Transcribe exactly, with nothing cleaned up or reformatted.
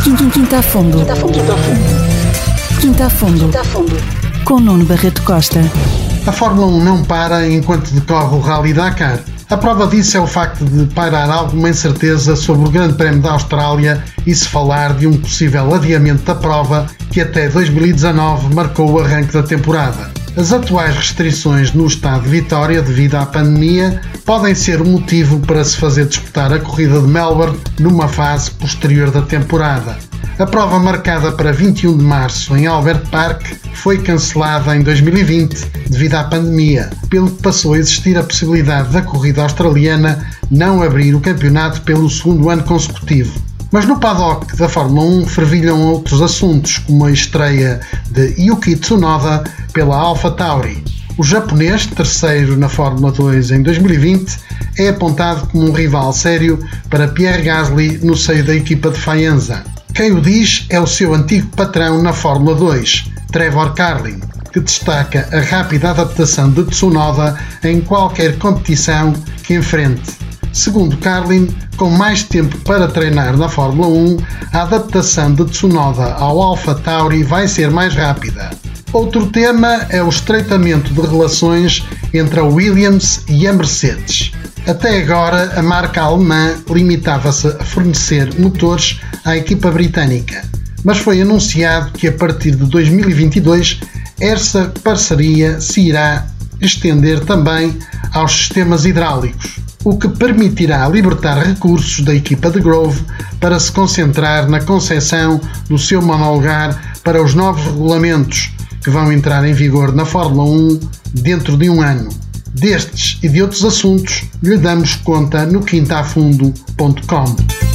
Quinta a Fundo. Quinta a Fundo. Com Nuno Barreto Costa. A Fórmula um não para enquanto decorre o Rally Dakar. A prova disso é o facto de pairar alguma incerteza sobre o Grande Prémio da Austrália e se falar de um possível adiamento da prova que até dois mil e dezanove marcou o arranque da temporada. As atuais restrições no estado de Vitória devido à pandemia podem ser o motivo para se fazer disputar a corrida de Melbourne numa fase posterior da temporada. A prova marcada para vinte e um de março em Albert Park foi cancelada em dois mil e vinte devido à pandemia, pelo que passou a existir a possibilidade da corrida australiana não abrir o campeonato pelo segundo ano consecutivo. Mas no paddock da Fórmula um fervilham outros assuntos, como a estreia de Yuki Tsunoda pela AlphaTauri. O japonês, terceiro na Fórmula dois em dois mil e vinte, é apontado como um rival sério para Pierre Gasly no seio da equipa de Faenza. Quem o diz é o seu antigo patrão na Fórmula dois, Trevor Carlin, que destaca a rápida adaptação de Tsunoda em qualquer competição que enfrente. Segundo Carlin, com mais tempo para treinar na Fórmula um, a adaptação de Tsunoda ao AlphaTauri vai ser mais rápida. Outro tema é o estreitamento de relações entre a Williams e a Mercedes. Até agora, a marca alemã limitava-se a fornecer motores à equipa britânica, mas foi anunciado que a partir de dois mil e vinte e dois essa parceria se irá estender também aos sistemas hidráulicos, o que permitirá libertar recursos da equipa de Grove para se concentrar na concepção do seu monolugar para os novos regulamentos que vão entrar em vigor na Fórmula um dentro de um ano. Destes e de outros assuntos lhe damos conta no quinta a fundo ponto com.